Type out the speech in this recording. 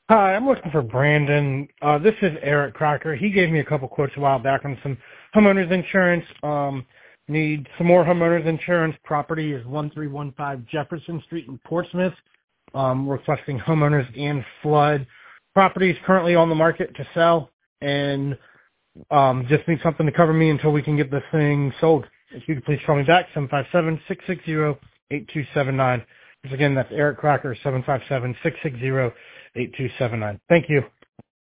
Hi, I'm looking for Brandon. This is Eric Crocker. He gave me a couple quotes a while back on some homeowners insurance. Need some more homeowners insurance. Property is 1315 Jefferson Street in Portsmouth. Requesting homeowners and flood. Property is currently on the market to sell, and just need something to cover me until we can get this thing sold. If you could please call me back, 757-660-8279. Once again, that's Eric Crocker, 757-660-8279. Thank you.